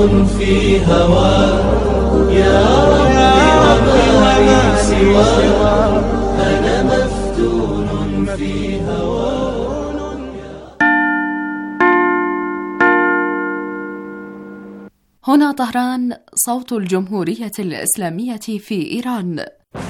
في هواه يا ربي وما لي سواه أنا مفتون في هواه. هنا طهران، صوت الجمهورية الإسلامية في إيران.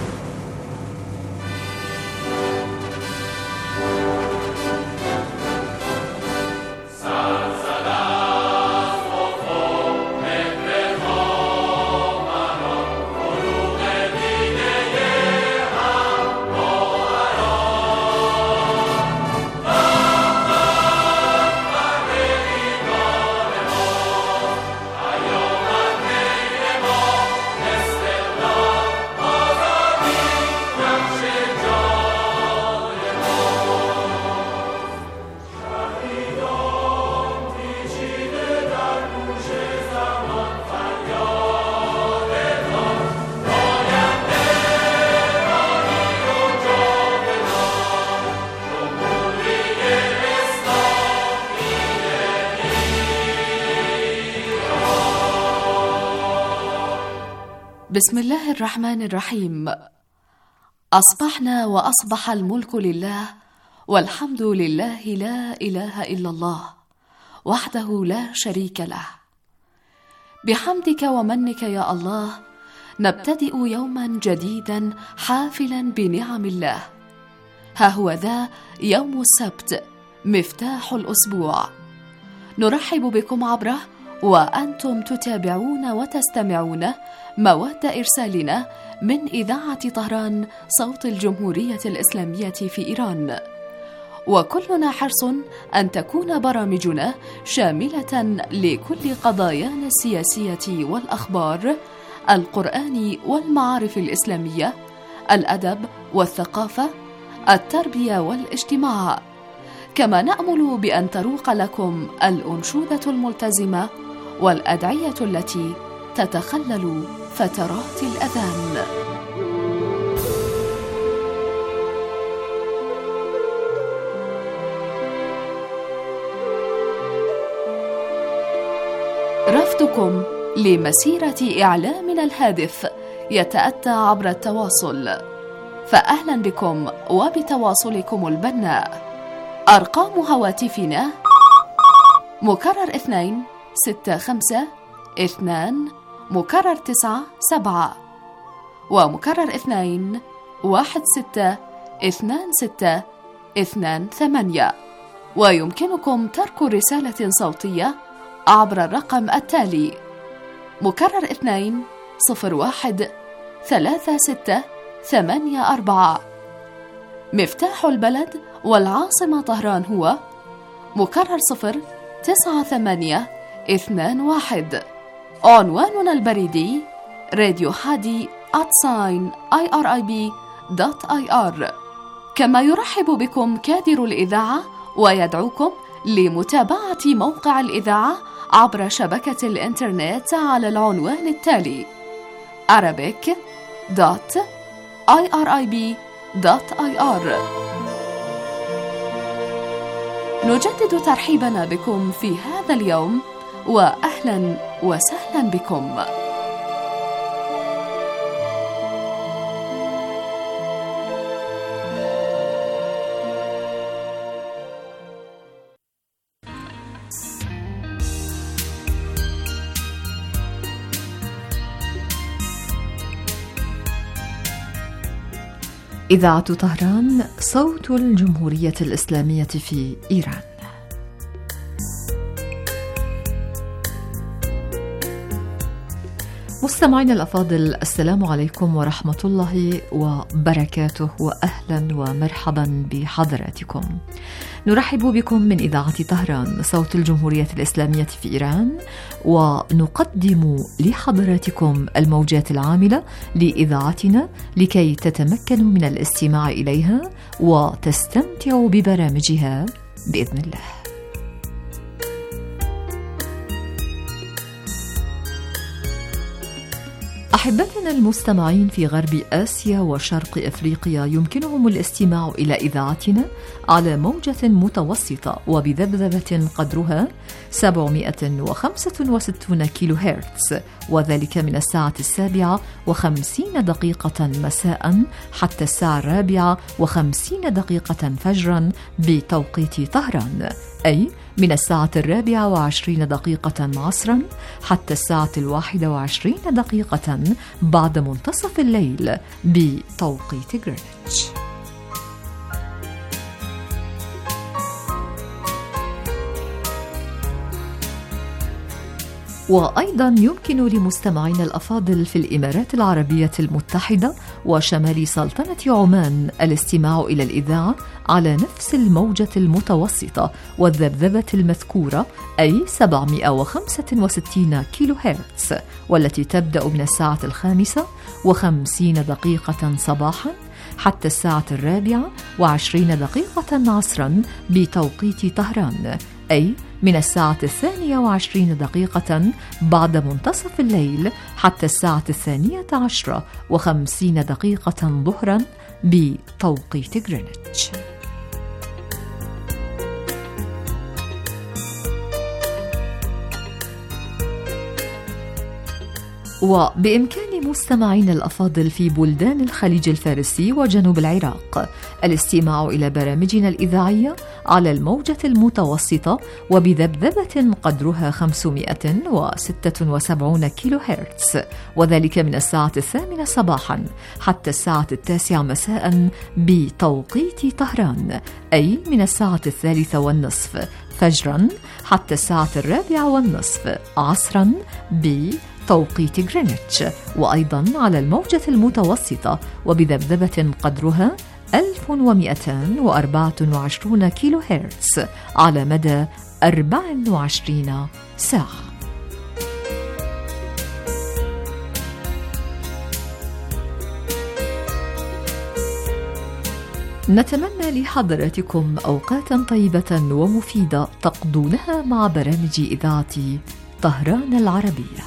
بسم الله الرحمن الرحيم. أصبحنا وأصبح الملك لله، والحمد لله، لا إله إلا الله وحده لا شريك له. بحمدك ومنك يا الله نبتدئ يوما جديدا حافلا بنعم الله. ها هو ذا يوم السبت مفتاح الأسبوع، نرحب بكم عبره وأنتم تتابعون وتستمعون مواد إرسالنا من إذاعة طهران صوت الجمهورية الإسلامية في إيران، وكلنا حرص أن تكون برامجنا شاملة لكل قضايانا السياسية والأخبار، القرآن والمعارف الإسلامية، الأدب والثقافة، التربية والاجتماع. كما نأمل بأن تروق لكم الأنشودة الملتزمة والأدعية التي تتخلل فترات الأذان. رفضكم لمسيرة إعلامنا الهادف يتأتى عبر التواصل، فأهلا بكم وبتواصلكم البناء. أرقام هواتفنا مكرر 2 6 5 2 مكرر 9 7 ومكرر 2 1 6 2 6 2 8. ويمكنكم ترك رسالة صوتية عبر الرقم التالي: مكرر 2 0 1 3 6 8 4. مفتاح البلد والعاصمة طهران هو مكرر 0 9 8 2 1. عنواننا البريدي راديو حادي @irib.ir. كما يرحب بكم كادر الإذاعة ويدعوكم لمتابعة موقع الإذاعة عبر شبكة الإنترنت على العنوان التالي: arabic.irib.ir. نجدد ترحيبنا بكم في هذا اليوم، وأهلا وسهلا بكم. إذاعة طهران صوت الجمهورية الإسلامية في إيران. مستمعينا الأفاضل، السلام عليكم ورحمة الله وبركاته، وأهلا ومرحبا بحضراتكم. نرحب بكم من إذاعة طهران صوت الجمهورية الإسلامية في إيران، ونقدم لحضراتكم الموجات العاملة لإذاعتنا لكي تتمكنوا من الاستماع إليها وتستمتعوا ببرامجها بإذن الله. أحبتنا المستمعين في غرب آسيا وشرق أفريقيا، يمكنهم الاستماع إلى إذاعتنا على موجة متوسطة وبذبذبة قدرها 765 كيلو هرتز، وذلك من الساعة 7:50 مساء حتى الساعة 4:50 فجرا بتوقيت طهران، أي من الساعة 24 عصرا حتى الساعة 21 بعد منتصف الليل بتوقيت غرينتش. وأيضا يمكن لمستمعينا الأفاضل في الإمارات العربية المتحدة وشمال سلطنة عمان الاستماع إلى الإذاعة على نفس الموجة المتوسطة والذبذبة المذكورة، أي 765 كيلو هرتز، والتي تبدأ من الساعة 5:50 صباحا حتى الساعة 4:20 عصرا بتوقيت طهران، أي من الساعة 22 بعد منتصف الليل حتى الساعة 12:50 ظهرا بتوقيت غرينتش. وبإمكان مستمعين الأفاضل في بلدان الخليج الفارسي وجنوب العراق الاستماع إلى برامجنا الإذاعية على الموجة المتوسطة وبذبذبة قدرها 576 كيلو هرتز، وذلك من الساعة 8 صباحا حتى الساعة 9 مساء بتوقيت طهران، أي من الساعة 3:30 فجرا حتى الساعة 4:30 عصرا بتوقيت غرينتش، وأيضا على الموجة المتوسطة وبذبذبة قدرها 1224 كيلو هرتز على مدى 24 ساعة. نتمنى لحضراتكم أوقاتا طيبة ومفيدة تقضونها مع برامج إذاعة طهران العربية.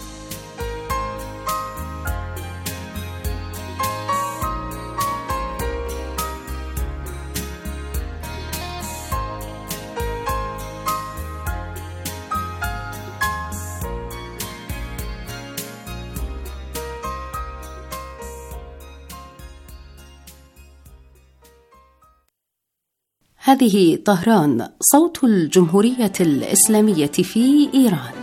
هذه طهران، صوت الجمهورية الإسلامية في إيران.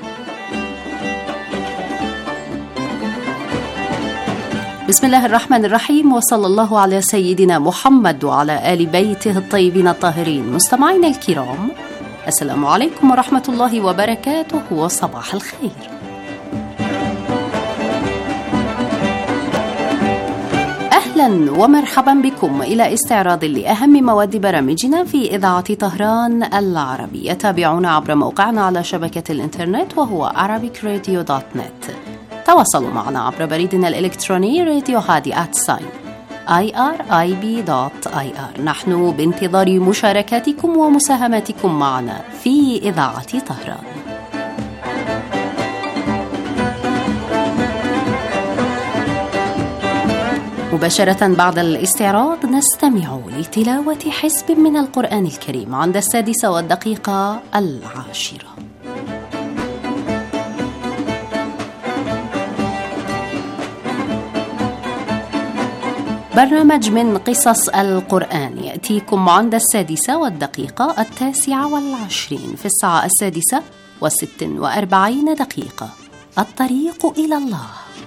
بسم الله الرحمن الرحيم، وصلى الله على سيدنا محمد وعلى آل بيته الطيبين الطاهرين. مستمعينا الكرام، السلام عليكم ورحمة الله وبركاته، وصباح الخير. أهلا ومرحبا بكم إلى استعراض لأهم مواد برامجنا في إذاعة طهران العربية. تابعونا عبر موقعنا على شبكة الإنترنت وهو arabicradio.net. تواصلوا معنا عبر بريدنا الإلكتروني radio@irib.ir. نحن بانتظار مشاركاتكم ومساهماتكم معنا في إذاعة طهران. مباشرة بعد الاستعراض نستمع لتلاوة حزب من القرآن الكريم عند 6:10. برنامج من قصص القرآن يأتيكم عند 6:49 في الساعة 6:46. الطريق إلى الله.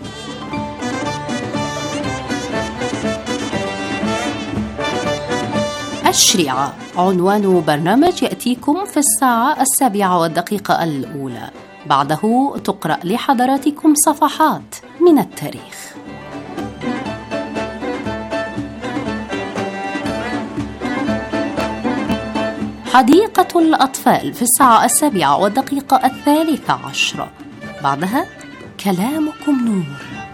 الشريعة عنوان برنامج يأتيكم في الساعة 7:01. بعده تقرأ لحضراتكم صفحات من التاريخ. حديقة الأطفال في الساعة 7:13. بعدها كلامكم نور.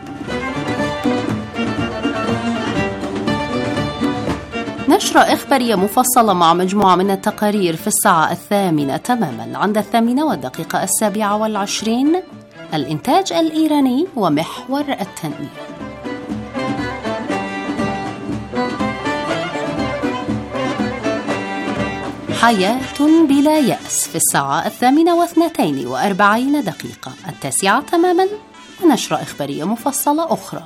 نشرة إخبارية مفصلة مع مجموعة من التقارير في الساعة 8 تماما. عند 8:27. الإنتاج الإيراني ومحور التنمية. حياة بلا يأس في الساعة 8:42، 9 تماما، ونشرة إخبارية مفصلة أخرى.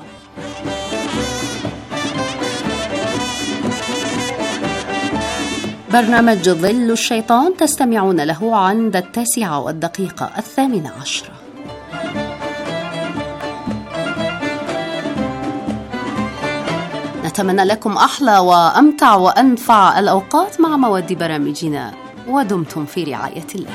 برنامج ظل الشيطان تستمعون له عند 9:18. نتمنى لكم أحلى وأمتع وأنفع الأوقات مع مواد برامجنا، ودمتم في رعاية الله.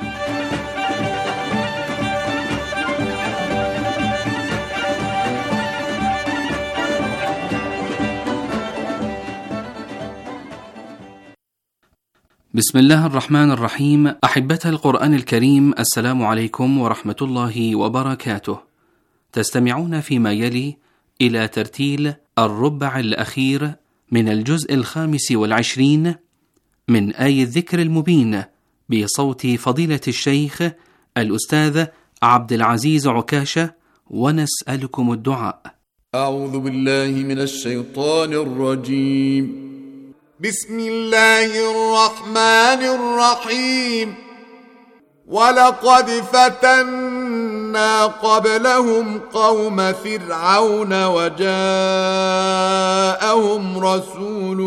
بسم الله الرحمن الرحيم. أحبة القرآن الكريم، السلام عليكم ورحمة الله وبركاته. تستمعون فيما يلي إلى ترتيل الربع الأخير من الجزء 25 من آي الذكر المبين بصوت فضيلة الشيخ الأستاذ عبد العزيز عكاشة، ونسألكم الدعاء. أعوذ بالله من الشيطان الرجيم. بسم الله الرحمن الرحيم. ولقد فتنا قبلهم قوم فرعون وجاءهم رسول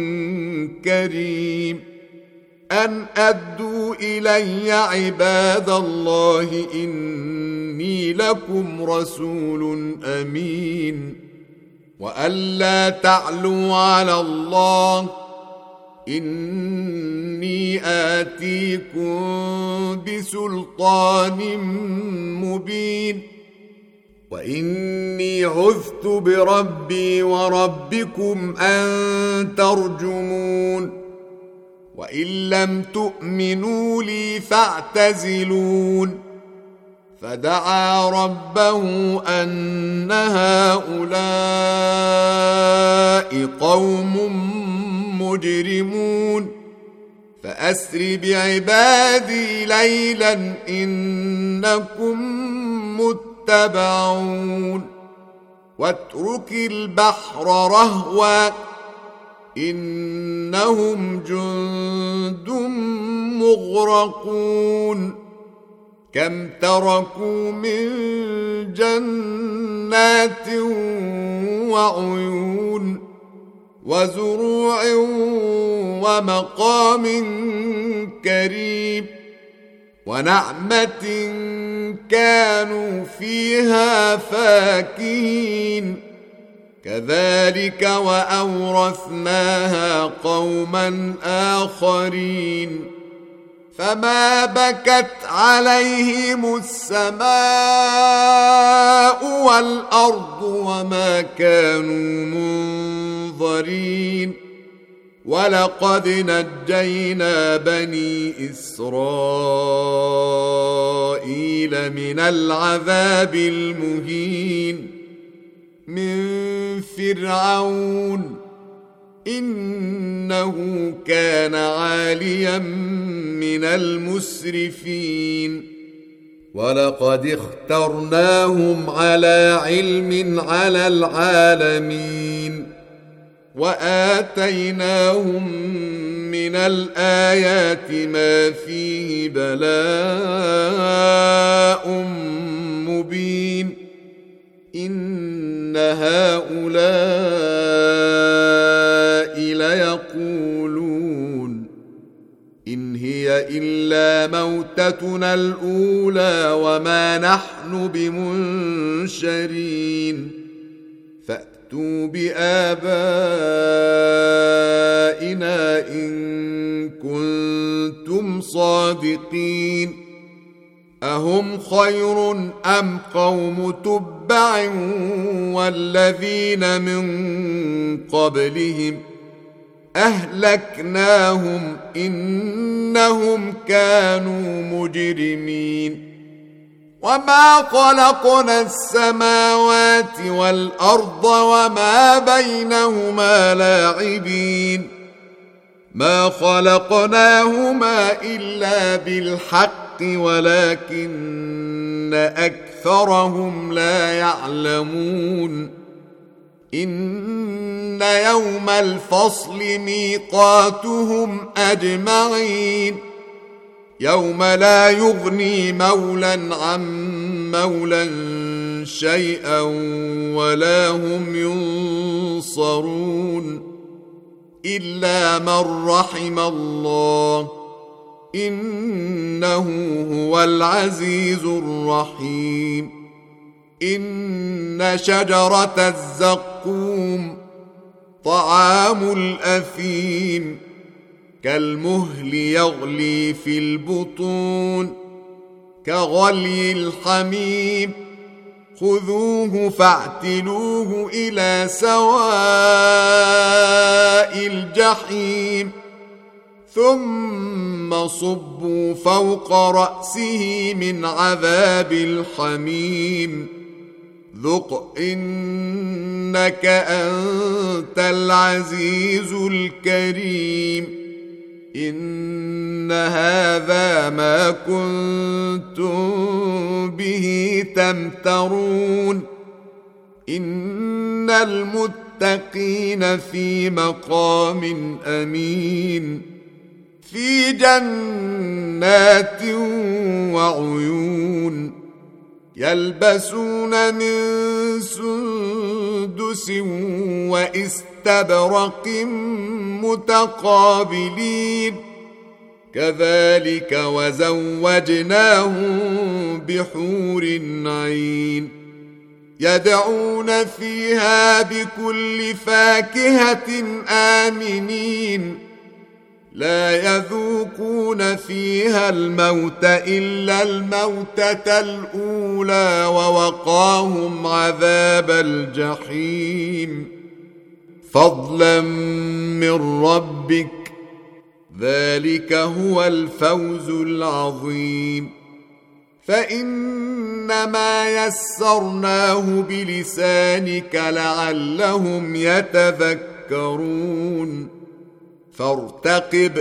كريم أن أدوا إلي عباد الله إني لكم رسول أمين وألا تعلوا على الله إني آتيكم بسلطان مبين وإني عذت بربي وربكم أن ترجمون وإن لم تؤمنوا لي فاعتزلون. فدعا ربه أن هؤلاء قوم مجرمون فأسر بعبادي ليلا إنكم متبعون واترك البحر رهوا إنهم جند مغرقون كم تركوا من جنات وعيون وزروع ومقام كريم ونعمة كانوا فيها فاكهين كذلك وأورثناها قوما آخرين فما بكت عليهم السماء والأرض وما كانوا منظرين ولقد نجينا بني إسرائيل من العذاب المهين من فرعون إنه كان عاليا من المسرفين ولقد اخترناهم على علم على العالمين وآتيناهم من الآيات ما فيه بلاء مبين إن هؤلاء ليقولون إن هي إلا موتتنا الأولى وما نحن بمنشرين فأتوا بآبائنا إن كنتم صادقين أهم خير أم قوم تبع والذين من قبلهم أهلكناهم إنهم كانوا مجرمين وما خلقنا السماوات والأرض وما بينهما لاعبين ما خلقناهما إلا بالحق ولكن أكثرهم لا يعلمون إن يوم الفصل ميقاتهم أجمعين يوم لا يغني مولى عن مولى شيئا ولا هم ينصرون إلا من رحم الله إنه هو العزيز الرحيم إن شجرة الزقوم طعام الأثيم كالمهل يغلي في البطون كغلي الحميم خذوه فاعتلوه إلى سواء الجحيم ثم صبوا فوق رأسه من عذاب الحميم ذق إنك أنت العزيز الكريم إن هذا ما كنتم به تمترون إن المتقين في مقام أمين في جنات وعيون يلبسون من سندس واستبرق متقابلين كذلك وزوجناهم بحور عين يدعون فيها بكل فاكهة آمنين لا يذوقون فيها الموت إلا الموتة الأولى ووقاهم عذاب الجحيم فضلا من ربك ذلك هو الفوز العظيم فإنما يسرناه بلسانك لعلهم يتذكرون فارتقب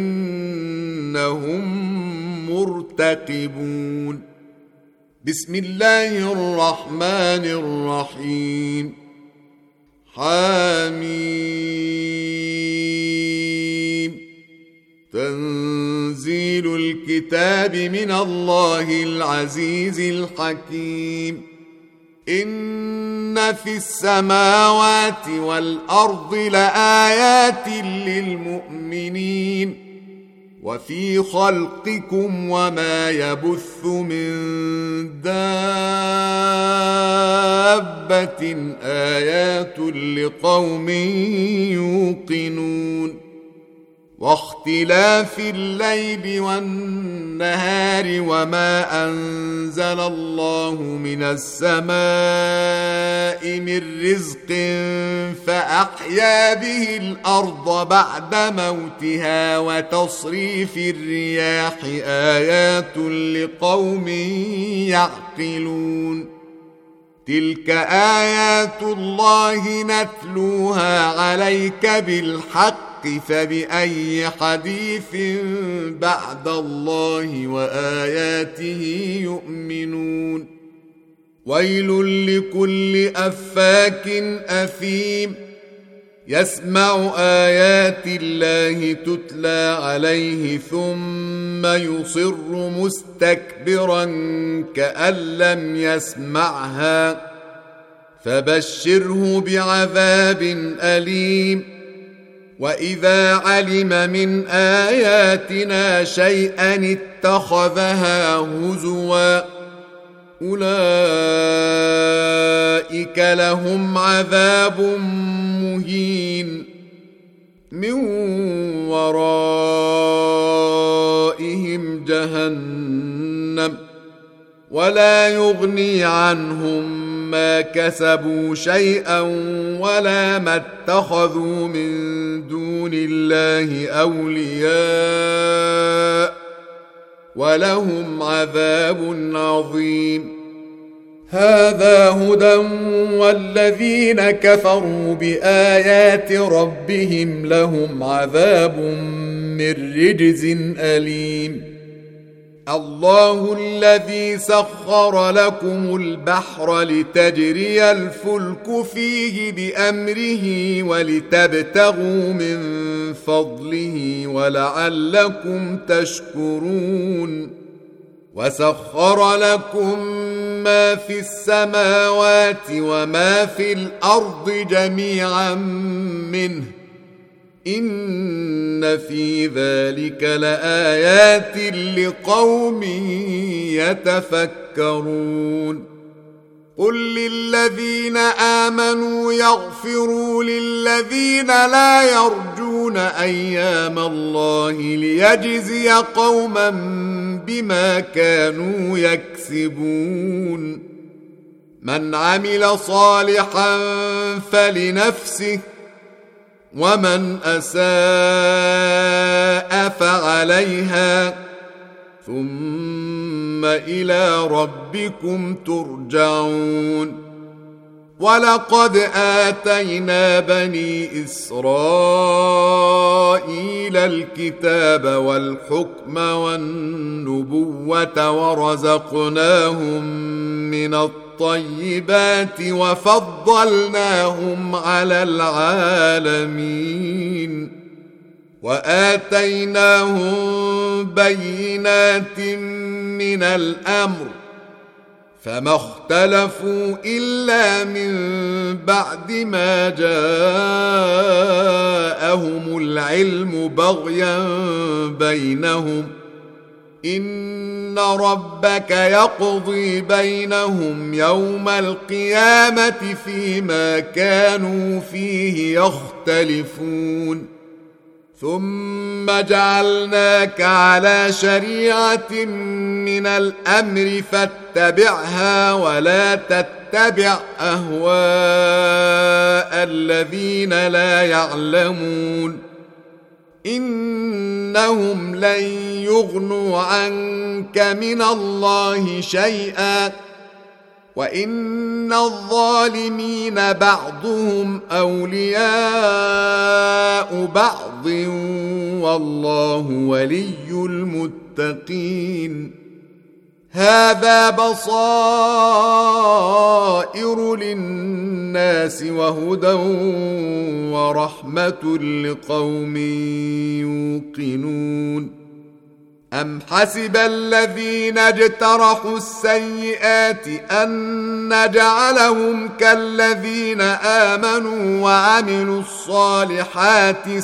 إنهم مرتقبون بسم الله الرحمن الرحيم حميم تنزيل الكتاب من الله العزيز الحكيم إن في السماوات والأرض لآيات للمؤمنين وفي خلقكم وما يبث من دابة آيات لقوم يوقنون واختلاف الليل والنهار وما أنزل الله من السماء من رزق فأحيا به الأرض بعد موتها وتصريف الرياح آيات لقوم يعقلون تلك آيات الله نتلوها عليك بالحق فبأي حديث بعد الله وآياته يؤمنون ويل لكل أفاك أثيم يسمع آيات الله تتلى عليه ثم يصر مستكبرا كأن لم يسمعها فبشره بعذاب أليم وإذا علم من آياتنا شيئا اتخذها هزوا أولئك لهم عذاب مهين من ورائهم جهنم ولا يغني عنهم ما كسبوا شيئا ولا ما اتخذوا من دون الله أولياء ولهم عذاب عظيم هذا هدى والذين كفروا بآيات ربهم لهم عذاب من رجز أليم الله الذي سخر لكم البحر لتجري الفلك فيه بأمره ولتبتغوا من فضله ولعلكم تشكرون وسخر لكم ما في السماوات وما في الأرض جميعا منه إن في ذلك لآيات لقوم يتفكرون قل للذين آمنوا يغفروا للذين لا يرجون أيام الله ليجزي قوما بما كانوا يكسبون من عمل صالحا فلنفسه ومن أساء فعليها ثم إلى ربكم ترجعون ولقد آتينا بني إسرائيل الكتاب والحكم والنبوة ورزقناهم من الطيبات وفضلناهم على العالمين وآتيناهم بينات من الأمر فما اختلفوا إلا من بعد ما جاءهم العلم بغيا بينهم إن ربك يقضي بينهم يوم القيامة فيما كانوا فيه يختلفون ثم جعلناك على شريعة من الأمر فاتبعها ولا تتبع أهواء الذين لا يعلمون إنهم لن يغنوا عنك من الله شيئا وإن الظالمين بعضهم أولياء بعض والله ولي المتقين هذا بصائر للناس وهدى ورحمة لقوم يوقنون أم حسب الذين اجترحوا السيئات أن نجعلهم كالذين آمنوا وعملوا الصالحات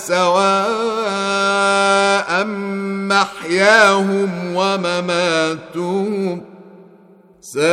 سواء محياهم ومماتهم ساء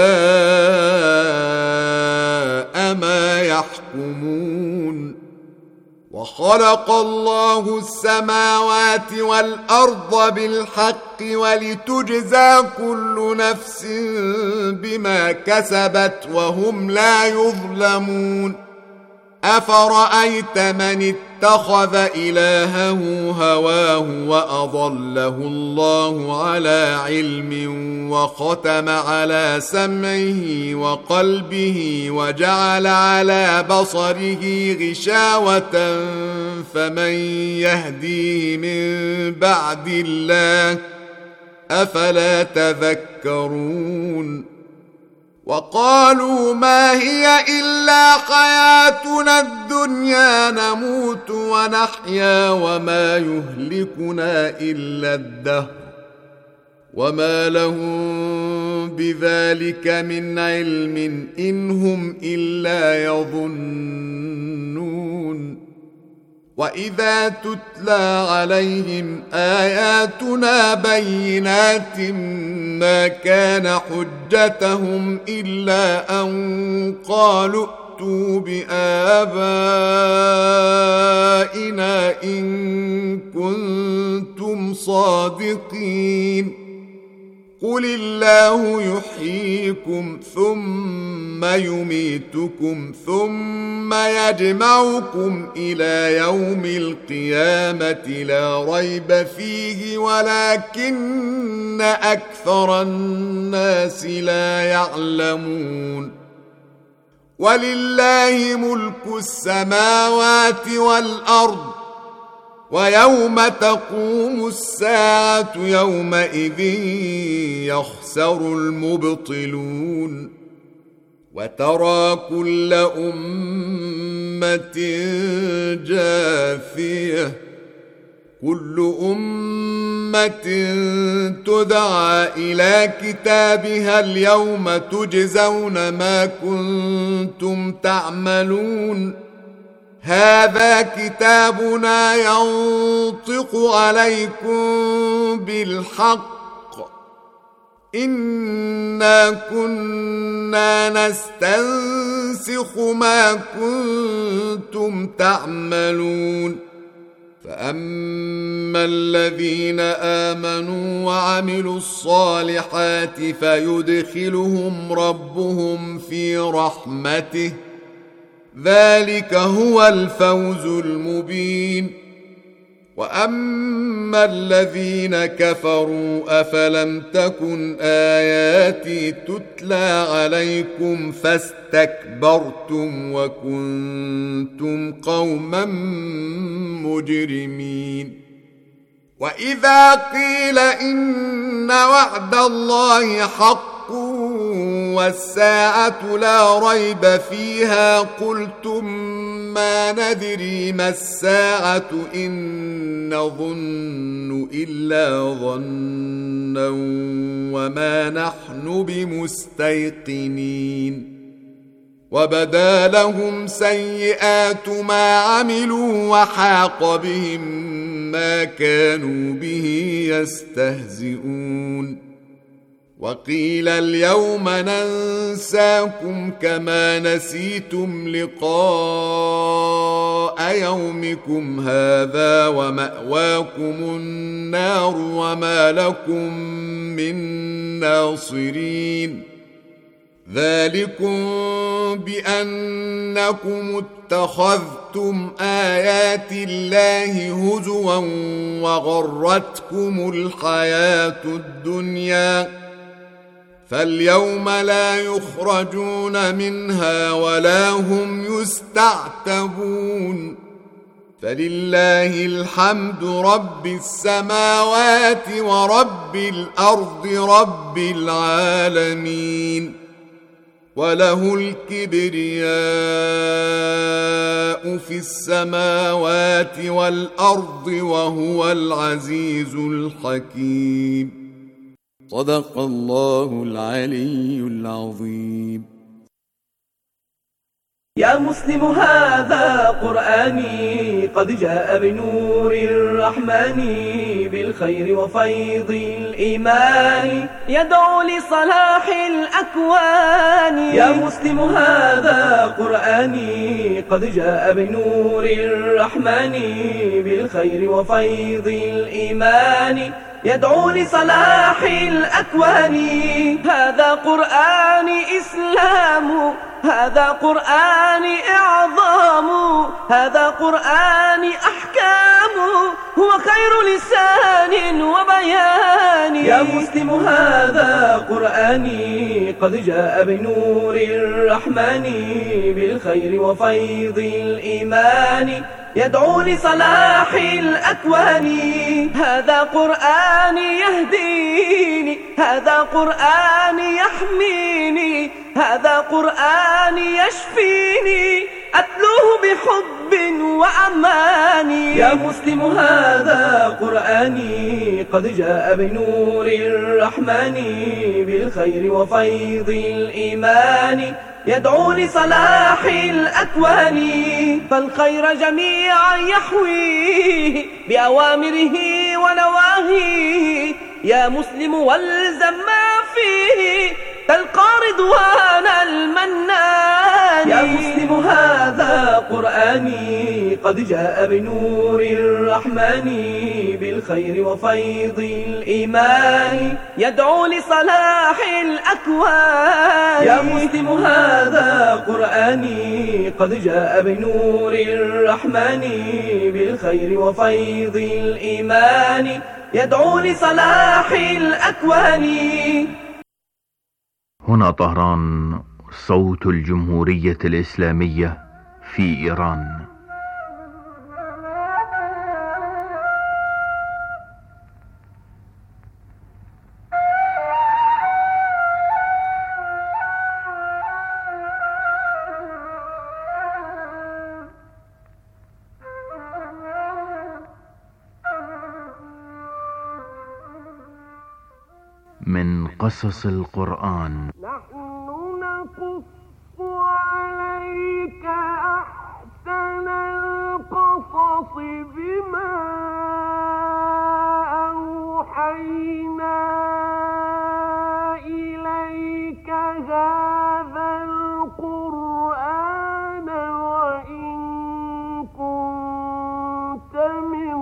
ما يحكمون وخلق الله السماوات والأرض بالحق ولتجزى كل نفس بما كسبت وهم لا يظلمون أفرأيت من اتخذ إلهه هواه وأضله الله على علم وختم على سمعه وقلبه وجعل على بصره غشاوة فمن يهديه من بعد الله أفلا تذكرون وقالوا ما هي إلا حياتنا الدنيا نموت ونحيا وما يهلكنا إلا الدهر وما لهم بذلك من علم إن هم إلا يظنون وإذا تتلى عليهم آياتنا بينات ما كان حجتهم إلا أن قالوا ائتوا بآبائنا إن كنتم صادقين قل الله يحييكم ثم يميتكم ثم يجمعكم إلى يوم القيامة لا ريب فيه ولكن أكثر الناس لا يعلمون ولله ملك السماوات والأرض ويوم تقوم الساعة يومئذ يخسر المبطلون وترى كل أمة جاثية كل أمة تدعى إلى كتابها اليوم تجزون ما كنتم تعملون هذا كتابنا ينطق عليكم بالحق إنا كنا نستنسخ ما كنتم تعملون فأما الذين آمنوا وعملوا الصالحات فيدخلهم ربهم في رحمته ذلك هو الفوز المبين وأما الذين كفروا أفلم تكن آياتي تتلى عليكم فاستكبرتم وكنتم قوما مجرمين وإذا قيل إن وعد الله حق والساعة لا ريب فيها قلتم ما ندري ما الساعة إن نظن إلا ظنا وما نحن بمستيقنين وبدا لهم سيئات ما عملوا وحاق بهم ما كانوا به يستهزئون وقيل اليوم ننساكم كما نسيتم لقاء يومكم هذا ومأواكم النار وما لكم من ناصرين ذلكم بأنكم اتخذتم آيات الله هزوا وغرتكم الحياة الدنيا فاليوم لا يخرجون منها ولا هم يستعتبون فلله الحمد رب السماوات ورب الأرض رب العالمين وله الكبرياء في السماوات والأرض وهو العزيز الحكيم صدق الله العلي العظيم يا مسلم هذا قرآني قد جاء بنور الرحمن بالخير وفيض الإيمان يدعو لصلاح الأكوان يا مسلم هذا قرآني قد جاء بنور الرحمن بالخير وفيض الإيمان يدعو لصلاح الأكوان هذا قرآن إسلام هذا قرآن إعظام هذا قرآن أحكام هو خير لسان وبيان يا مسلم هذا قرآني قد جاء بنور الرحمن بالخير وفيض الإيمان يدعو لصلاح الأكوان هذا قرآن يهديني هذا قرآن يحميني هذا قرآن يشفيني أتلوه بحب وأمان يا مسلم هذا قرآني قد جاء بنور الرحمن بالخير وفيض الإيمان يدعو لصلاح الأكوان فالخير جميعا يحويه بأوامره ونواهيه يا مسلم والزم ما فيه تلقى رضوان المنان يا مسلم هذا قرآني قد جاء بنور الرحمن بالخير وفيض الإيمان يدعو لصلاح الأكوان يا مسلم هذا قرآني قد جاء بنور الرحمن بالخير وفيض الإيمان يدعو لصلاح الأكوان. هنا طهران، صوت الجمهورية الإسلامية في إيران. من قصص القرآن. نحن نقص عليك أحسن القصص بما أوحينا إليك هذا القرآن وإن كنت من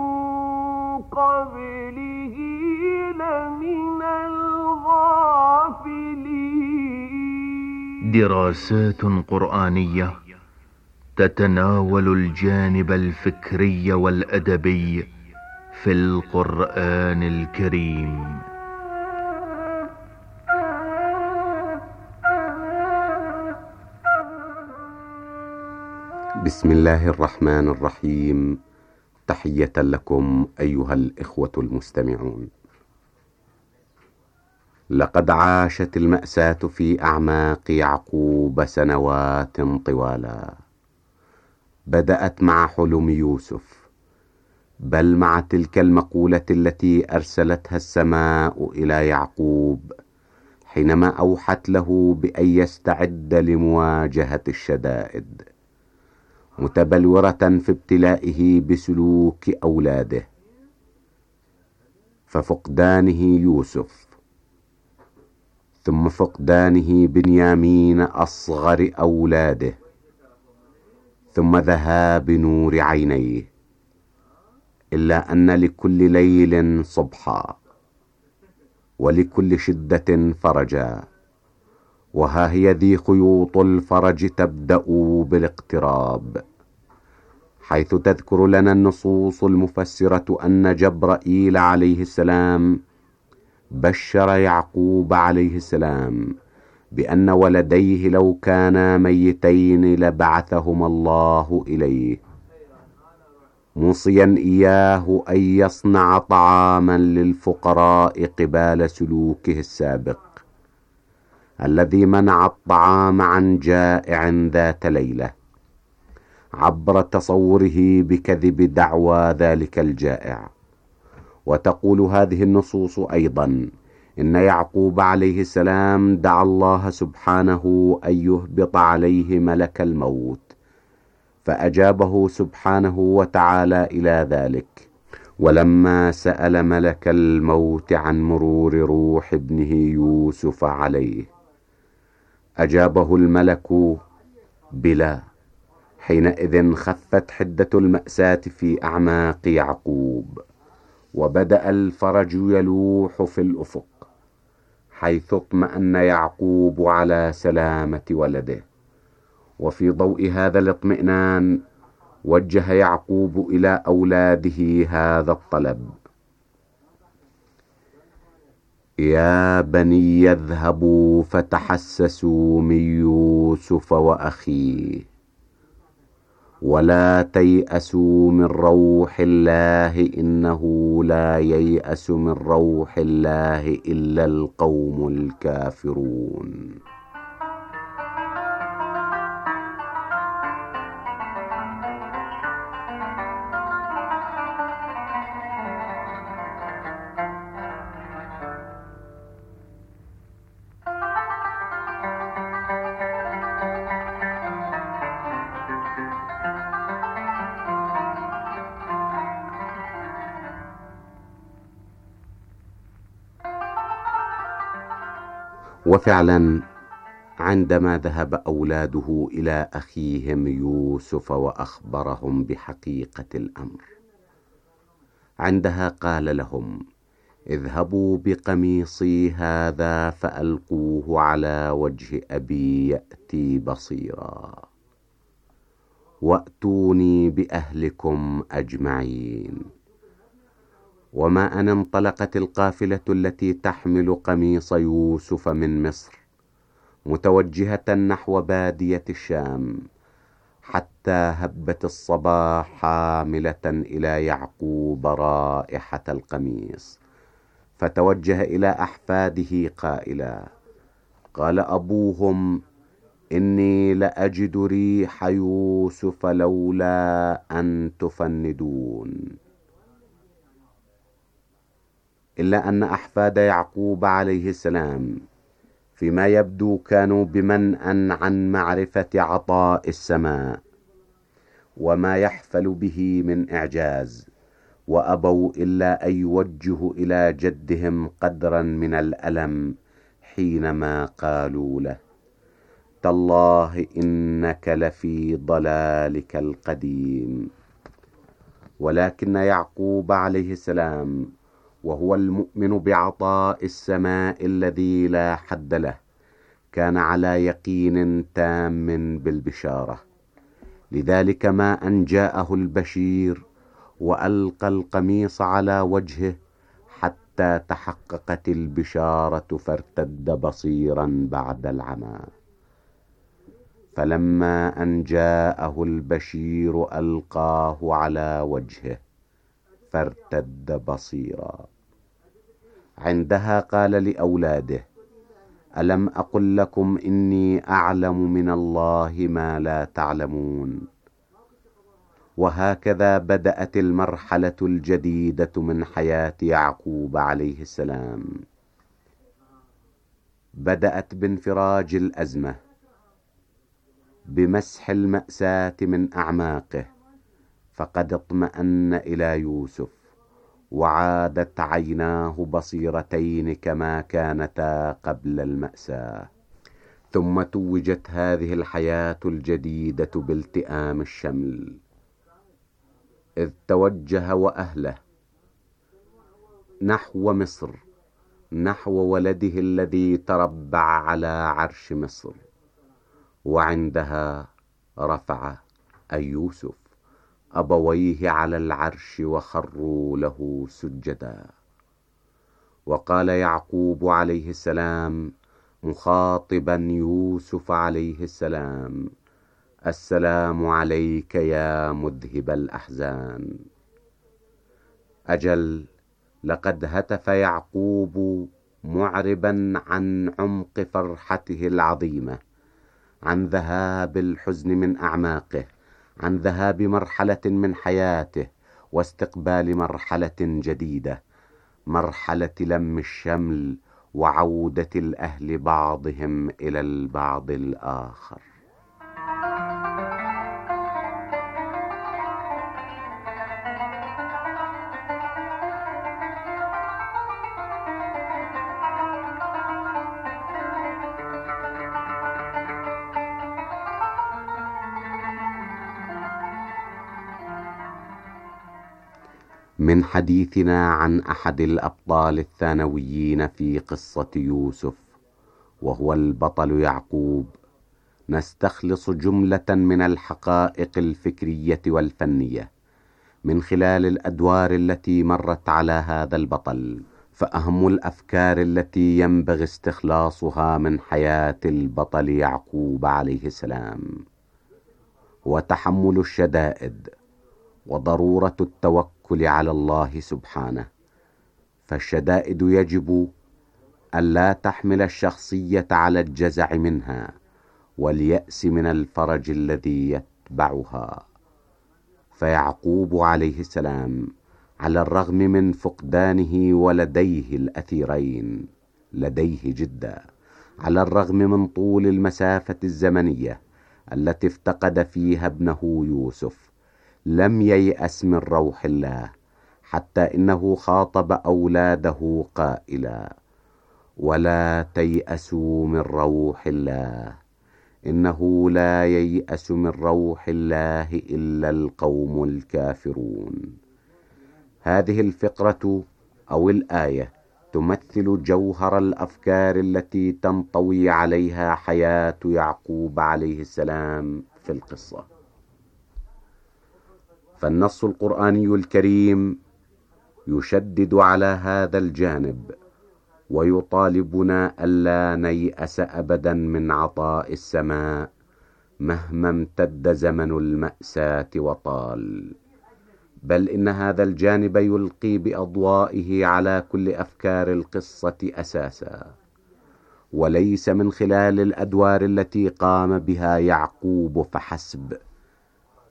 قبله لمن الغافلين. دراسات قرآنية تتناول الجانب الفكري والأدبي في القرآن الكريم. بسم الله الرحمن الرحيم. تحية لكم أيها الإخوة المستمعون. لقد عاشت المأساة في أعماق يعقوب سنوات طوالا، بدأت مع حلم يوسف، بل مع تلك المقولة التي أرسلتها السماء إلى يعقوب حينما أوحت له بأن يستعد لمواجهة الشدائد، متبلورة في ابتلائه بسلوك أولاده، ففقدانه يوسف، ثم فقدانه بنيامين أصغر أولاده، ثم ذهاب نور عينيه، إلا أن لكل ليل صبحا ولكل شدة فرجا، وها هي ذي خيوط الفرج تبدأ بالاقتراب، حيث تذكر لنا النصوص المفسرة أن جبرائيل عليه السلام بشر يعقوب عليه السلام بأن ولديه لو كانا ميتين لبعثهما الله إليه، موصيا إياه أن يصنع طعاما للفقراء قبال سلوكه السابق الذي منع الطعام عن جائع ذات ليلة، عبر تصوره بكذب دعوى ذلك الجائع. وتقول هذه النصوص أيضا إن يعقوب عليه السلام دعا الله سبحانه أن يهبط عليه ملك الموت، فأجابه سبحانه وتعالى إلى ذلك. ولما سأل ملك الموت عن مرور روح ابنه يوسف عليه، أجابه الملك بلا. حينئذ خفت حدة المأساة في أعماق يعقوب، وبدأ الفرج يلوح في الأفق، حيث اطمأن يعقوب على سلامة ولده. وفي ضوء هذا الاطمئنان وجه يعقوب إلى أولاده هذا الطلب: يا بني اذهبوا فتحسسوا من يوسف وأخيه ولا تيأسوا من روح الله إنه لا ييأس من روح الله إلا القوم الكافرون. وفعلا عندما ذهب أولاده إلى أخيهم يوسف وأخبرهم بحقيقة الأمر، عندها قال لهم: اذهبوا بقميصي هذا فألقوه على وجه أبي يأتي بصيرا وأتوني بأهلكم أجمعين. وما أن انطلقت القافلة التي تحمل قميص يوسف من مصر متوجهة نحو بادية الشام، حتى هبت الصباح حاملة إلى يعقوب رائحة القميص، فتوجه إلى أحفاده قائلا: قال أبوهم: إني لأجد ريح يوسف لولا أن تفندون. إلا أن أحفاد يعقوب عليه السلام فيما يبدو كانوا بمنأى عن معرفة عطاء السماء وما يحفل به من إعجاز، وأبوا إلا أن يوجهوا إلى جدهم قدرا من الألم حينما قالوا له: تالله إنك لفي ضلالك القديم. ولكن يعقوب عليه السلام وهو المؤمن بعطاء السماء الذي لا حد له كان على يقين تام بالبشارة، لذلك ما أن جاءه البشير وألقى القميص على وجهه حتى تحققت البشارة فارتد بصيرا بعد العمى. فلما أن جاءه البشير ألقاه على وجهه فارتد بصيرا. عندها قال لأولاده: ألم أقل لكم إني أعلم من الله ما لا تعلمون. وهكذا بدأت المرحلة الجديدة من حياة يعقوب عليه السلام. بدأت بانفراج الأزمة، بمسح المأساة من أعماقه، فقد اطمأن إلى يوسف وعادت عيناه بصيرتين كما كانتا قبل المأساة. ثم توجت هذه الحياة الجديدة بالتئام الشمل، إذ توجه وأهله نحو مصر، نحو ولده الذي تربع على عرش مصر. وعندها رفع أي يوسف أبويه على العرش وخروا له سجدا. وقال يعقوب عليه السلام مخاطبا يوسف عليه السلام: السلام عليك يا مذهب الأحزان. أجل لقد هتف يعقوب معربا عن عمق فرحته العظيمة، عن ذهاب الحزن من أعماقه، عن ذهاب مرحلة من حياته واستقبال مرحلة جديدة، مرحلة لم الشمل وعودة الأهل بعضهم إلى البعض الآخر. من حديثنا عن أحد الأبطال الثانويين في قصة يوسف وهو البطل يعقوب، نستخلص جملة من الحقائق الفكرية والفنية من خلال الأدوار التي مرت على هذا البطل. فأهم الأفكار التي ينبغي استخلاصها من حياة البطل يعقوب عليه السلام هو تحمل الشدائد وضرورة التوكل على الله سبحانه. فالشدائد يجب ألا تحمل الشخصية على الجزع منها واليأس من الفرج الذي يتبعها. فيعقوب عليه السلام على الرغم من فقدانه ولديه الأثيرين لديه جدا، على الرغم من طول المسافة الزمنية التي افتقد فيها ابنه يوسف، لم ييأس من روح الله، حتى إنه خاطب أولاده قائلا: ولا تيأسوا من روح الله، إنه لا ييأس من روح الله إلا القوم الكافرون. هذه الفقرة أو الآية تمثل جوهر الأفكار التي تنطوي عليها حياة يعقوب عليه السلام في القصة. فالنص القرآني الكريم يشدد على هذا الجانب ويطالبنا ألا نيأس أبدا من عطاء السماء مهما امتد زمن المأساة وطال، بل إن هذا الجانب يلقي بأضوائه على كل أفكار القصة أساسا، وليس من خلال الأدوار التي قام بها يعقوب فحسب،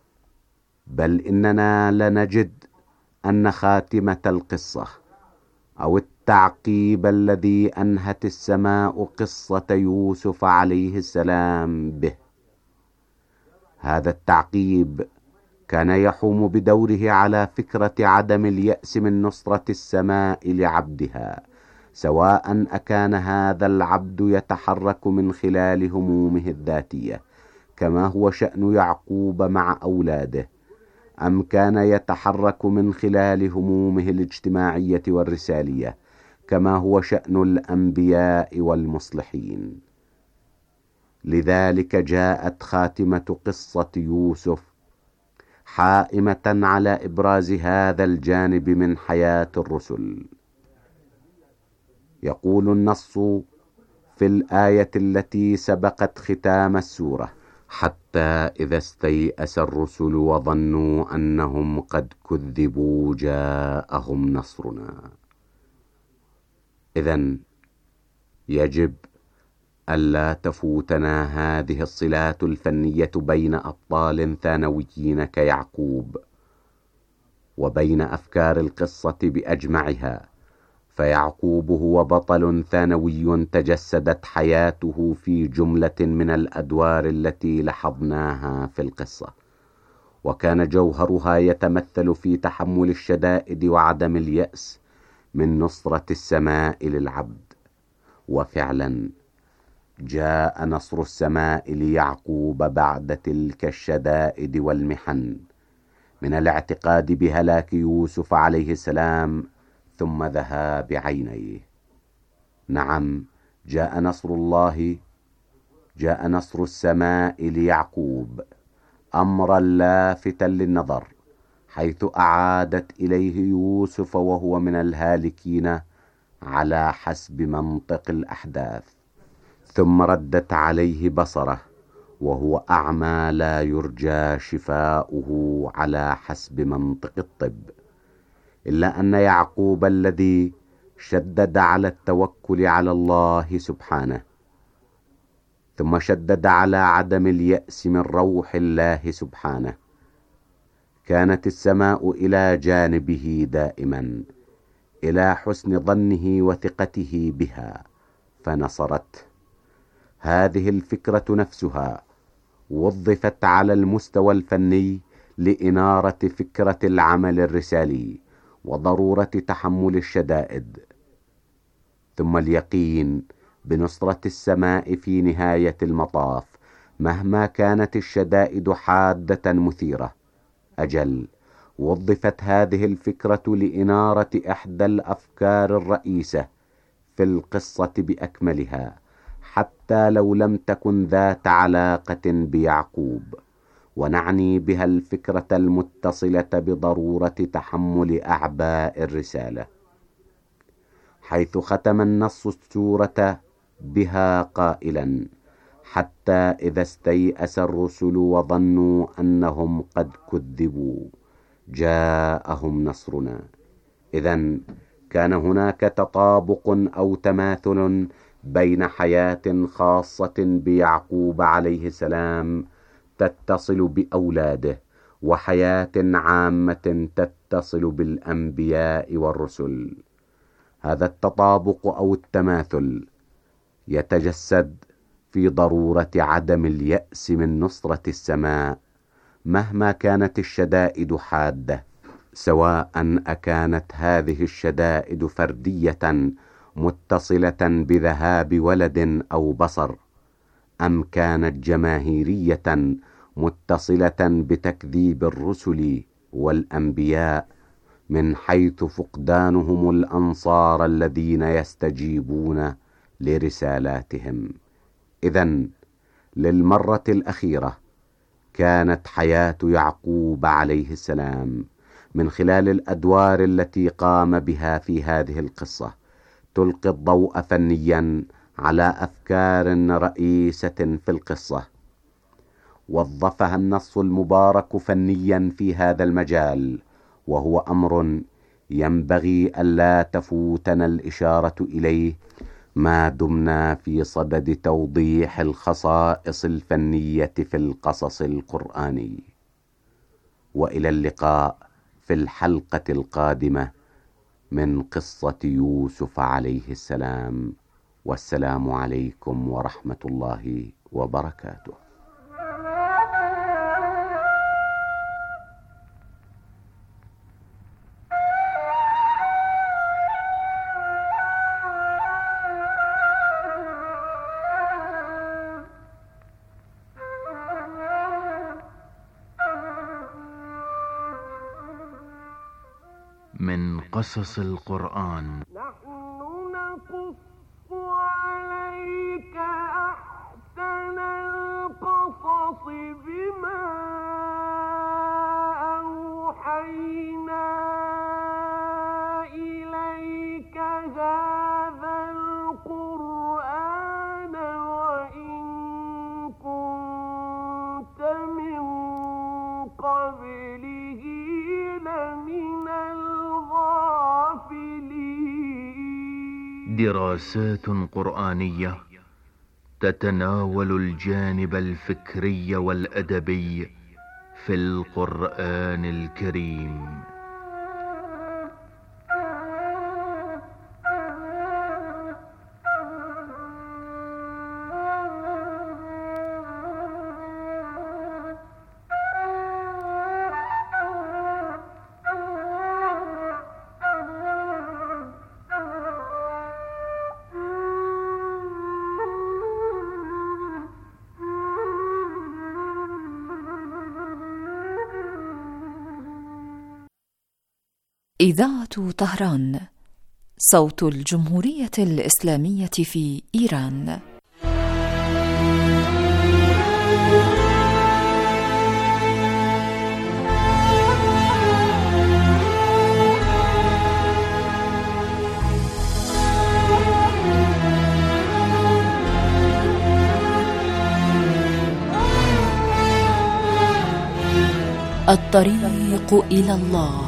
بل إننا لنجد أن خاتمة القصة أو التعقيب الذي أنهت السماء قصة يوسف عليه السلام به. هذا التعقيب كان يحوم بدوره على فكرة عدم اليأس من نصرة السماء لعبدها، سواء أكان هذا العبد يتحرك من خلال همومه الذاتية كما هو شأن يعقوب مع أولاده، أم كان يتحرك من خلال همومه الاجتماعية والرسالية كما هو شأن الأنبياء والمصلحين. لذلك جاءت خاتمة قصة يوسف حائمة على إبراز هذا الجانب من حياة الرسل. يقول النص في الآية التي سبقت ختام السورة: حتى إذا استيأس الرسل وظنوا أنهم قد كذبوا جاءهم نصرنا. إذن يجب ألا تفوتنا هذه الصلات الفنية بين أبطال ثانويين كيعقوب وبين أفكار القصة بأجمعها، فيعقوب هو بطل ثانوي تجسدت حياته في جملة من الأدوار التي لاحظناها في القصة، وكان جوهرها يتمثل في تحمل الشدائد وعدم اليأس من نصرة السماء للعبد. وفعلا جاء نصر السماء ليعقوب بعد تلك الشدائد والمحن، من الاعتقاد بهلاك يوسف عليه السلام ثم ذهاب عينيه. نعم، جاء نصر الله، جاء نصر السماء ليعقوب أمرا لافتا للنظر، حيث أعادت إليه يوسف وهو من الهالكين على حسب منطق الأحداث، ثم ردت عليه بصره وهو أعمى لا يرجى شفاؤه على حسب منطق الطب. إلا أن يعقوب الذي شدد على التوكل على الله سبحانه، ثم شدد على عدم اليأس من روح الله سبحانه، كانت السماء إلى جانبه دائما، إلى حسن ظنه وثقته بها، فنصرته. هذه الفكرة نفسها وظفت على المستوى الفني لإنارة فكرة العمل الرسالي وضرورة تحمل الشدائد، ثم اليقين بنصرة السماء في نهاية المطاف مهما كانت الشدائد حادة مثيرة. أجل، وظفت هذه الفكرة لإنارة إحدى الأفكار الرئيسة في القصة بأكملها، حتى لو لم تكن ذات علاقة بيعقوب، ونعني بها الفكرة المتصلة بضرورة تحمل أعباء الرسالة، حيث ختم النص السورة بها قائلا: حتى إذا استيأس الرسل وظنوا أنهم قد كذبوا جاءهم نصرنا. إذن كان هناك تطابق أو تماثل بين حياة خاصة بيعقوب عليه السلام تتصل بأولاده، وحياة عامة تتصل بالأنبياء والرسل. هذا التطابق أو التماثل يتجسد في ضرورة عدم اليأس من نصرة السماء مهما كانت الشدائد حادة، سواء أكانت هذه الشدائد فردية متصلة بذهاب ولد أو بصر، أم كانت جماهيرية متصلة بتكذيب الرسل والأنبياء من حيث فقدانهم الأنصار الذين يستجيبون لرسالاتهم. إذن للمرة الأخيرة كانت حياة يعقوب عليه السلام من خلال الأدوار التي قام بها في هذه القصة تلقي الضوء فنيا على أفكار رئيسة في القصة، وظفها النص المبارك فنيا في هذا المجال، وهو أمر ينبغي ألا تفوتنا الإشارة إليه ما دمنا في صدد توضيح الخصائص الفنية في القصص القرآني. وإلى اللقاء في الحلقة القادمة من قصة يوسف عليه السلام. والسلام عليكم ورحمة الله وبركاته. من قصص القرآن. نحن نقص عليك أحسن القصص بما أوحينا إليك هذا القرآن وإن كنت من قبله لمن الغافلين. دراسات قرآنية تتناول الجانب الفكري والأدبي في القرآن الكريم. إذاعة طهران، صوت الجمهورية الإسلامية في إيران. الطريق إلى الله.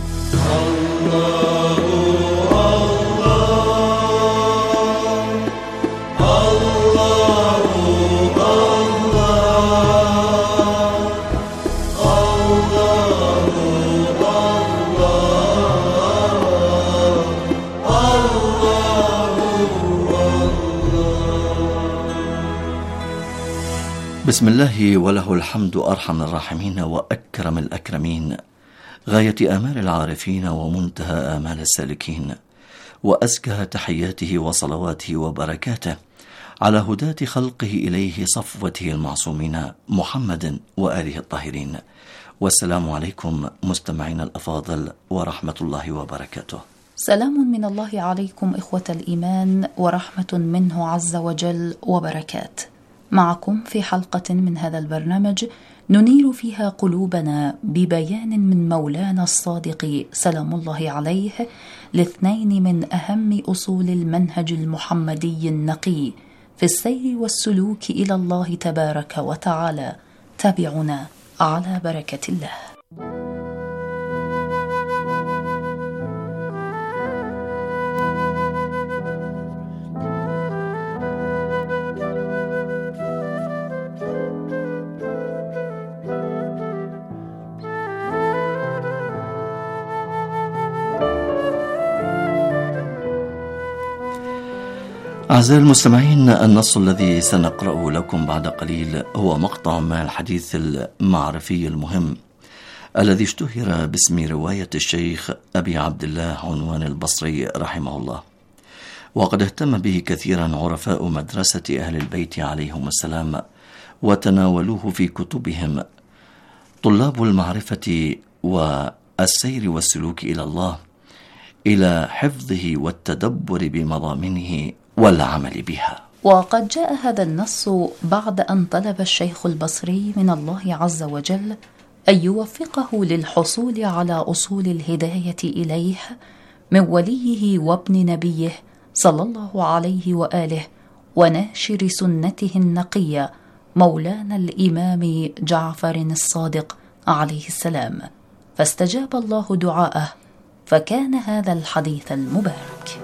بسم الله وله الحمد أرحم الراحمين وأكرم الأكرمين، غاية آمال العارفين ومنتهى آمال السالكين، وأزكى تحياته وصلواته وبركاته على هداة خلقه إليه صفوته المعصومين محمد وآله الطاهرين. والسلام عليكم مستمعين الأفاضل ورحمة الله وبركاته. سلام من الله عليكم إخوة الإيمان ورحمة منه عز وجل وبركات. معكم في حلقة من هذا البرنامج ننير فيها قلوبنا ببيان من مولانا الصادق سلام الله عليه لاثنين من أهم أصول المنهج المحمدي النقي في السير والسلوك إلى الله تبارك وتعالى. تابعونا على بركة الله. أعزائي المستمعين، النص الذي سنقرأه لكم بعد قليل هو مقطع من الحديث المعرفي المهم الذي اشتهر باسم رواية الشيخ أبي عبد الله عنوان البصري رحمه الله، وقد اهتم به كثيرا عرفاء مدرسة أهل البيت عليهم السلام وتناولوه في كتبهم طلاب المعرفة والسير والسلوك إلى الله، إلى حفظه والتدبر بمضامنه والعمل بها. وقد جاء هذا النص بعد أن طلب الشيخ البصري من الله عز وجل أن يوفقه للحصول على أصول الهداية إليه من وليه وابن نبيه صلى الله عليه وآله وناشر سنته النقية مولانا الإمام جعفر الصادق عليه السلام، فاستجاب الله دعاءه، فكان هذا الحديث المبارك.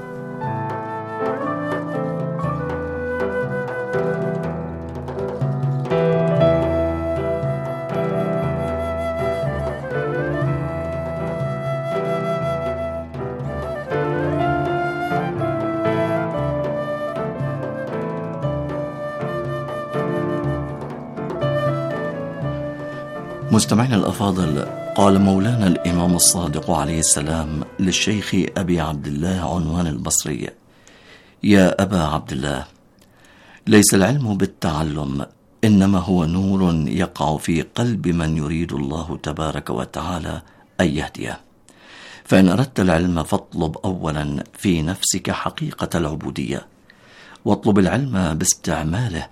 مستمعينا الأفاضل، قال مولانا الإمام الصادق عليه السلام للشيخ أبي عبد الله عنوان البصري: يا أبا عبد الله، ليس العلم بالتعلم، إنما هو نور يقع في قلب من يريد الله تبارك وتعالى أن يهديه. فإن أردت العلم فاطلب أولا في نفسك حقيقة العبودية، واطلب العلم باستعماله،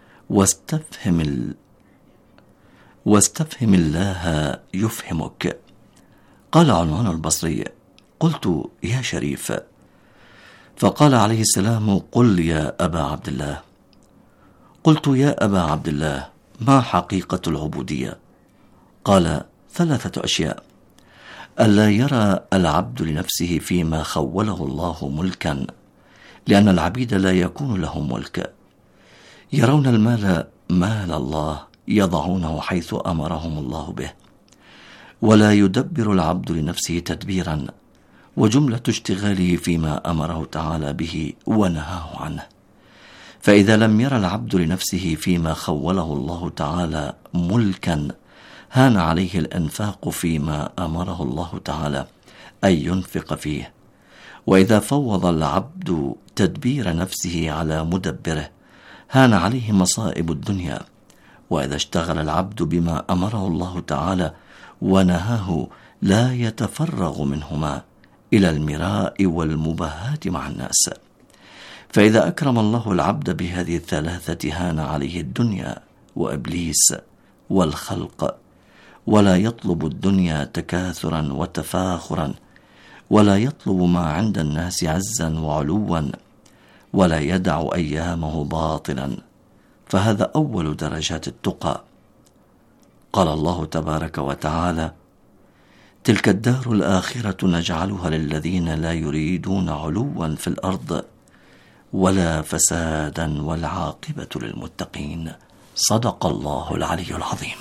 واستفهم الله يفهمك. قال عنوان البصري: قلت: يا شريف. فقال عليه السلام: قل يا أبا عبد الله. قلت: يا أبا عبد الله، ما حقيقة العبودية؟ قال: 3 أشياء: ألا يرى العبد لنفسه فيما خوله الله ملكا، لأن العبيد لا يكون لهم ملك، يرون المال مال الله يضعونه حيث أمرهم الله به، ولا يدبر العبد لنفسه تدبيرا، وجملة اشتغاله فيما أمره تعالى به ونهاه عنه. فإذا لم ير العبد لنفسه فيما خوله الله تعالى ملكا، هان عليه الإنفاق فيما أمره الله تعالى أن ينفق فيه. وإذا فوض العبد تدبير نفسه على مدبره، هان عليه مصائب الدنيا. وإذا اشتغل العبد بما أمره الله تعالى ونهاه، لا يتفرغ منهما إلى المراء والمباهات مع الناس. فإذا أكرم الله العبد بهذه 3 هان عليه الدنيا وإبليس والخلق، ولا يطلب الدنيا تكاثرا وتفاخرا، ولا يطلب ما عند الناس عزا وعلوا، ولا يدع أيامه باطلا، فهذا أول درجات التقى. قال الله تبارك وتعالى: تلك الدار الآخرة نجعلها للذين لا يريدون علوا في الأرض ولا فسادا والعاقبة للمتقين. صدق الله العلي العظيم.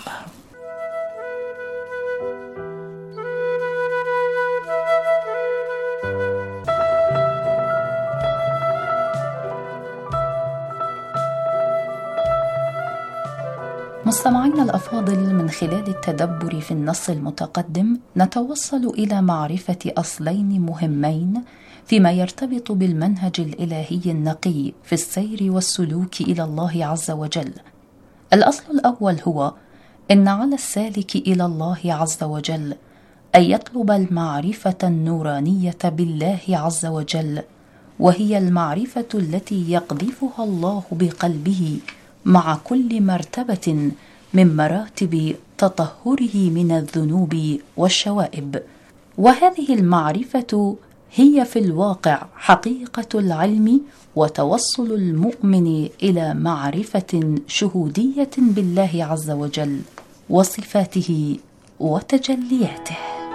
مستمعينا الأفاضل، من خلال التدبر في النص المتقدم نتوصل إلى معرفة أصلين مهمين فيما يرتبط بالمنهج الإلهي النقي في السير والسلوك إلى الله عز وجل. الأصل الأول هو أن على السالك إلى الله عز وجل أن يطلب المعرفة النورانية بالله عز وجل، وهي المعرفة التي يقذفها الله بقلبه مع كل مرتبة من مراتب تطهره من الذنوب والشوائب. وهذه المعرفة هي في الواقع حقيقة العلم وتوصل المؤمن إلى معرفة شهودية بالله عز وجل وصفاته وتجلياته.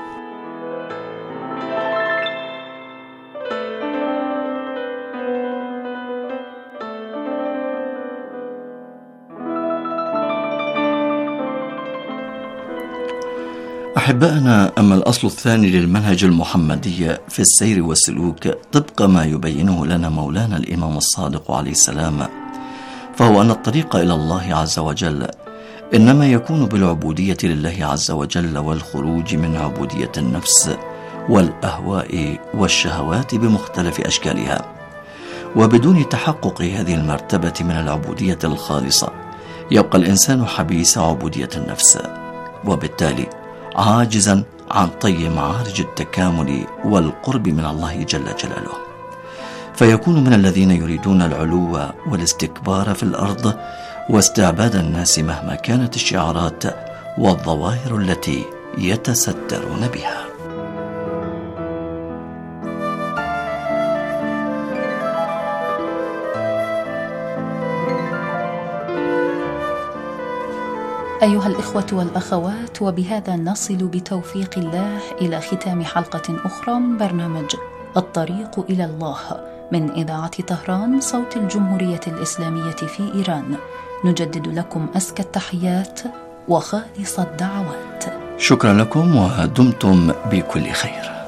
أحبائنا، أما الأصل الثاني للمنهج المحمدي في السير والسلوك طبق ما يبينه لنا مولانا الإمام الصادق عليه السلام، فهو أن الطريق إلى الله عز وجل إنما يكون بالعبودية لله عز وجل، والخروج من عبودية النفس والأهواء والشهوات بمختلف أشكالها. وبدون تحقق هذه المرتبة من العبودية الخالصة يبقى الإنسان حبيس عبودية النفس، وبالتالي عاجزا عن طي معارج التكامل والقرب من الله جل جلاله، فيكون من الذين يريدون العلو والاستكبار في الأرض واستعباد الناس مهما كانت الشعارات والظواهر التي يتسترون بها. أيها الإخوة والأخوات، وبهذا نصل بتوفيق الله إلى ختام حلقة أخرى من برنامج الطريق إلى الله من إذاعة طهران، صوت الجمهورية الإسلامية في إيران. نجدد لكم أزكى التحيات وخالص الدعوات. شكرا لكم ودمتم بكل خير.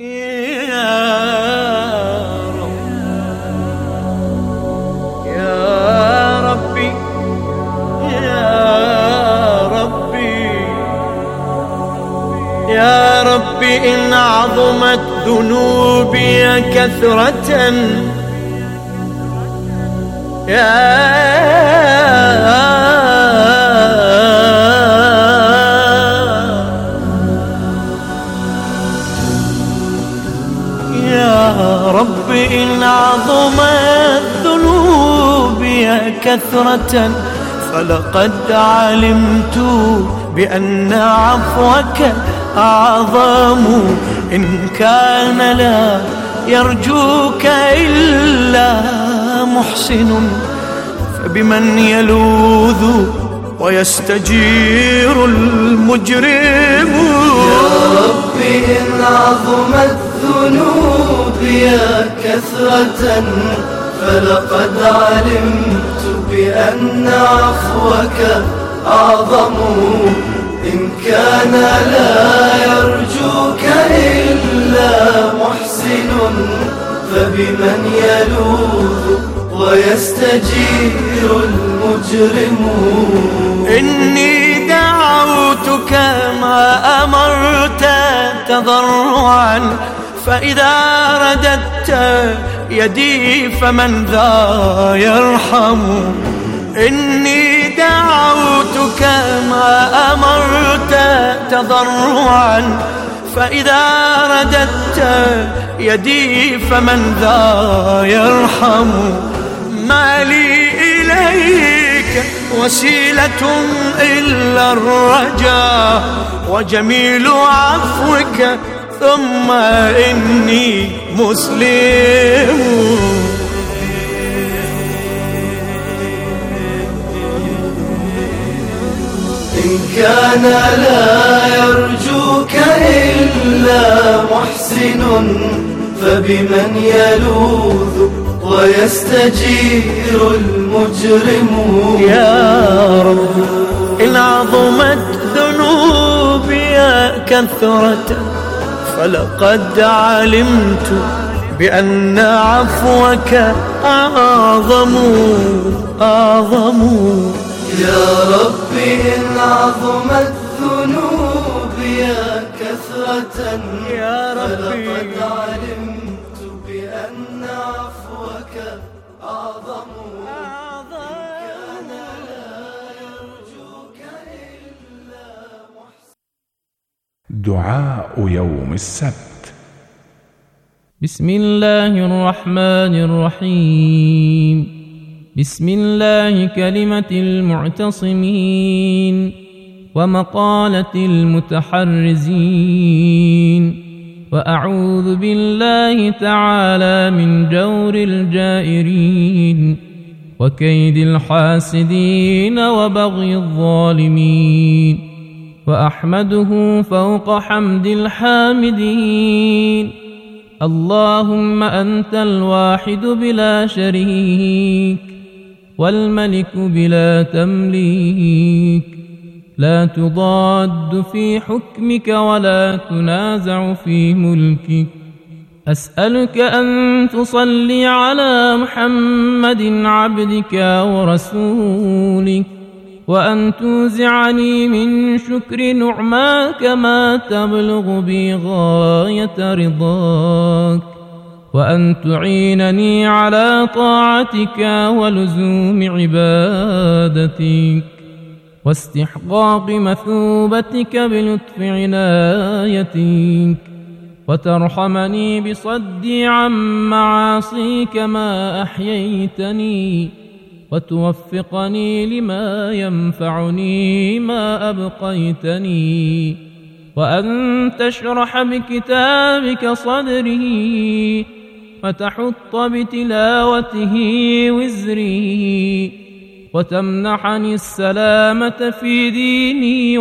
يا ربي إن عظمت ذنوبي كثرة يا ربي إن عظمت ذنوبي كثرة فلقد علمت بأن عفوك أعظم إن كان لا يرجوك إلا محسن فبمن يلوذ ويستجير المجرم. يا ربي إن عظمت ذنوبي كثرة فلقد علمت بأن عفوك أعظم إن كان لا يرجوك إلا محسن فبمن يلوذ ويستجير المجرم. إني دعوتك ما أمرت تضرعا فإذا رددت يدي فمن ذا يرحم. إني دعوتك ما أمرت تضرعا فإذا رددت يدي فمن ذا يرحم. ما لي إليك وسيلة إلا الرجاء وجميل عفوك ثم إني مسلم. إن كان لا يرجوك إلا محسن فبمن يلوذ ويستجير المجرم. يا رب إن عظمت ذنوبي كثرة فلقد علمت بأن عفوك أعظم. يا ربي إن عظمت ذنوبي كثرة فلقد علمت بأن عفوك أعظم إن كان لا يرجوك إلا محسن. دعاء يوم السبت. بسم الله الرحمن الرحيم. بسم الله كلمة المعتصمين ومقالة المتحرزين وأعوذ بالله تعالى من جور الجائرين وكيد الحاسدين وبغي الظالمين وأحمده فوق حمد الحامدين. اللهم أنت الواحد بلا شريك والملك بلا تمليك لا تضاد في حكمك ولا تنازع في ملكك. أسألك أن تصلي على محمد عبدك ورسولك وأن توزعني من شكر نعماك ما تبلغ بي غاية رضاك وأن تعينني على طاعتك ولزوم عبادتك واستحقاق مثوبتك بلطف عنايتك وترحمني بصدي عن معاصيك ما أحييتني وتوفقني لما ينفعني ما أبقيتني وأن تشرح بكتابك صدري وتحط بتلاوته وزري وتمنحني السلامة في ديني